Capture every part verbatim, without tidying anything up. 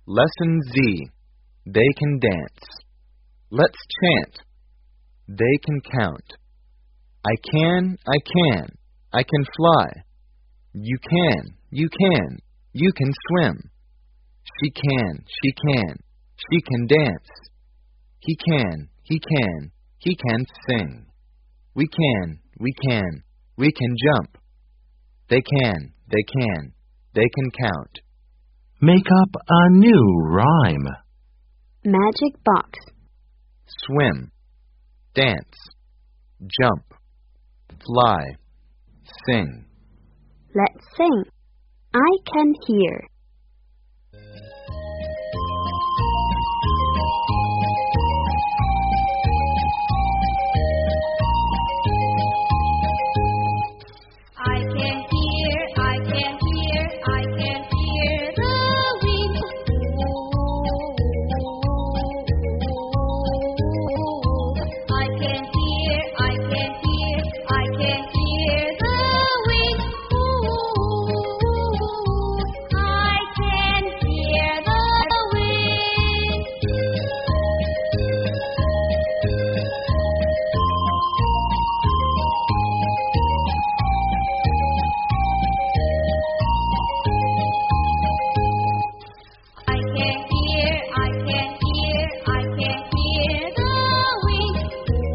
Lesson Z. They can dance. Let's chant. They can count. I can, I can, I can fly. You can, you can, you can swim. She can, she can, she can dance. He can, he can, he can sing. We can, we can, we can jump. They can, they can, they can count. Make up a new rhyme. Magic box. Swim, dance, jump, fly, sing. Let's sing. I can hear. I can hear, I can hear, I can hear the wind. I can hear, I can hear, I can hear the wind. I can hear the wind. I can hear, I can hear, I can hear the wind.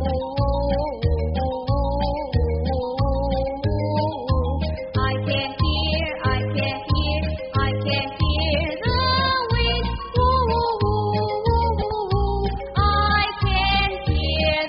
I can hear, I can hear, I can hear the wind. I can hear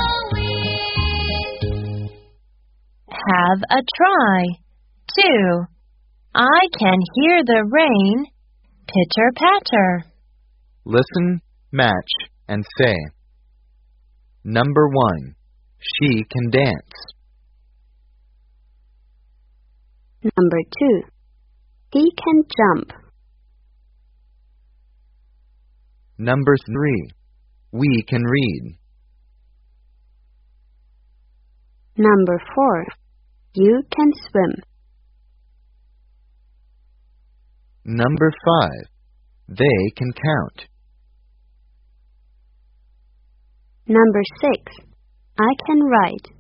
the wind. Have a try. Two. I can hear the rain. Pitter-patter. Listen, match, and say. Number one. She can dance. Number two. He can jump. Number three. We can read. Number four. You can swim. Number five. They can count. Number six. I can write.